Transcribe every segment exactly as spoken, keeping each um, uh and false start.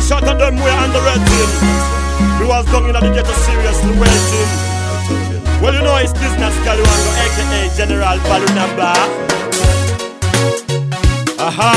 shot on them way and the red team. We was down in the ghetto seriously waiting. Well, you know it's business Kaluango, aka General Balunaba. Aha,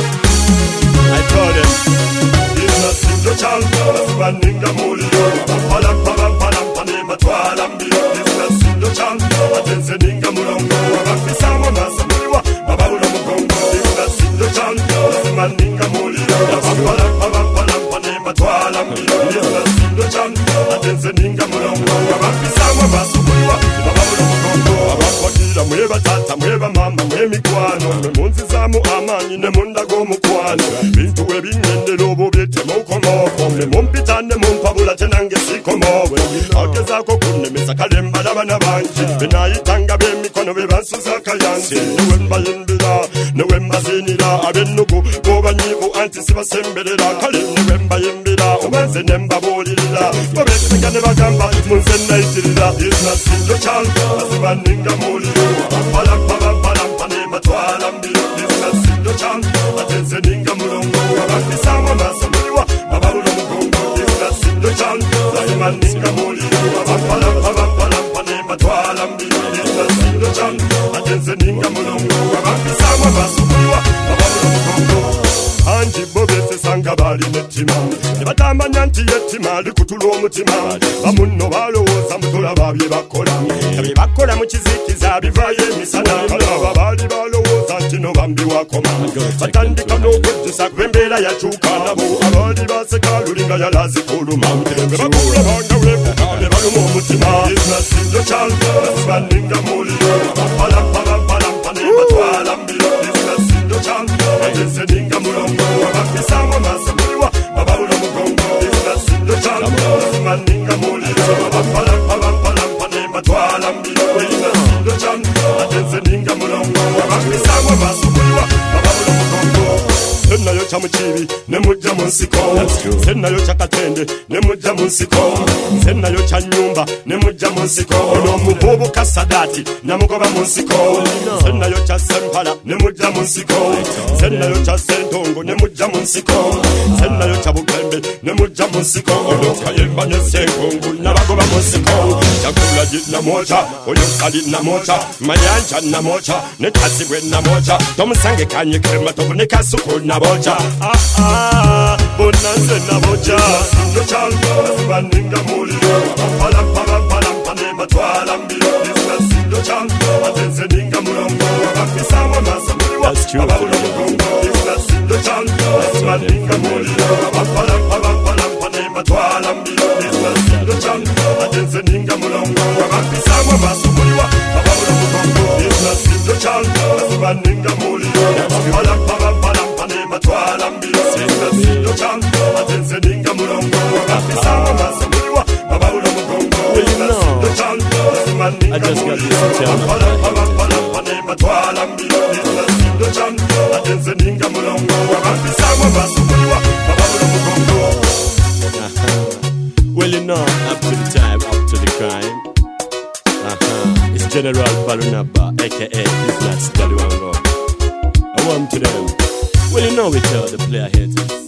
I told him. Business in the child, Maninga Mulio, Palam Palam Palam Panema Tualambio. Business in the child, Atenseninga Mulongo, Baptisama Masamua, Babula Mukongo. Business in the child, Maninga Mulio, Palam Palam Palam Panema Tualambio. Business in the child, Atenseninga Mulongo, Baptisama Masamua, Babula Mukongo. Abapakira mweba tata mweba mama mwemikwano, Munzi zamu amani ne munda go mukwano. Bintu webingende lobo bete mokomoko, mumpitane mumpabula tenange sikomowe. Agezako kunemesa kalemba labana banji, benayitanga bemikono bebansuza kayansi. Newemba yimbira, newemba zinira, abenugu goba nyivu anti sibasembelera. Kale newemba yimbira, omanze nemba bolirira. Babesegane bagamba munze naitirira. Isna sinjo changa, asibaninga mulio. Palam palam palam panema tualambiro. Isna sinjo changa, atenseninga mulongo. Abakisama masamuliwa, babaulo mukongo. Isna sinjo changa, asibaninga mulio. Palam palam palam panema tualambiro. Isna sinjo changa, atenseninga mulongo. Abakisama masamuliwa, babaulo mukongo. Anji bobese sanga bali netima, nebatamba nyanti yetima likutulo omutima. Bamuno balowooza mutula babye bakola, ebye bakola mu kizikiza bivaayo emisana. Kalaba bali balowooza nti no bambi wakoma, batandika n'okwejjusa kw'embeera yakyuka nabo. Abali baseka lulinga yalazi kuluma, be bakuula banga weebuka ne baluma omutima. Isna sinjo kyanga basibaninga muliro, palam palam palam pane batwala mbiro. Isna sinjo kyanga ateseninga mulongo, abakisama masamuliwa babaulo mugongo. Isna sinjo kyanga basibaninga muliro, palam palam palam pane batwala mbiro. Isna sinjo kyanga ateseninga mulongo, abakisama masamuliwa babaulo mugongo. Senayo cha muchibi nemujja munsiko, senayo cha katende nemujja munsiko, senayo cha nyumba nemujja munsiko. Ono mububu kasadati namugoba munsiko, senayo cha sempala nemujja munsiko, senayo cha sentongo nemujja munsiko, senayo cha bukembe nemujja munsiko. Ono kayemba ne senkongu nabagoba munsiko. Chakula jina mocha, oyo sali na mocha, mayanja na mocha, ne kasibwe na mocha. Tomusange kanye krema tobone kasuko na bocha. Ah ah, bonanze na bocha. Sinjo changa, asibaninga muliro. Palam palam palam panema twala mbiro. Isna sinjo changa, atenseninga mulongo. Abakisama masamuliwa, babaulo mugongo. Isna sinjo changa, asibaninga muliro. Palam palam palam panema twala mbiro. Isna sinjo changa, atenseninga mulongo. Abakisama masamuliwa, babaulo mugongo. Isna sinjo changa, asibaninga muliro. Palam palam palam panema twala mbiro. Isna sinjo changa, atenseninga mulongo. Abakisama masamuliwa, babaulo mugongo. Isna sinjo changa, asibaninga muliro. Palam palam palam panema twala mbiro. Isna sinjo changa, atenseninga mulongo. Abakisama masamuliwa, babaulo mugongo. Well, you know, up to the time, up to the crime. Uh-huh. It's General Balunaba, aka Business Kaluango. I want to them. Well, you know we tell the player haters.